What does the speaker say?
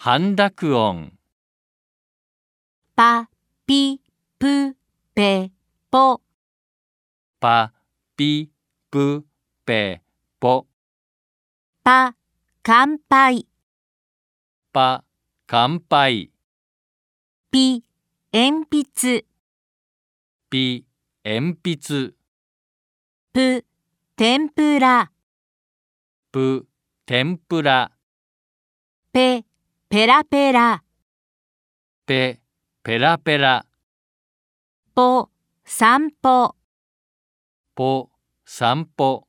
半濁音。 パ、ピ、プ、ペ、ポ。 パ、ピ、プ、ペ、ポ。 パ、乾杯。 パ、乾杯。 ピ、鉛筆。 ピ、鉛筆。 プ、天ぷら。 プ、天ぷら。 ペ、ペラペラ。 ペ、ペラペラ。 ポ、散歩。 ポ、散歩。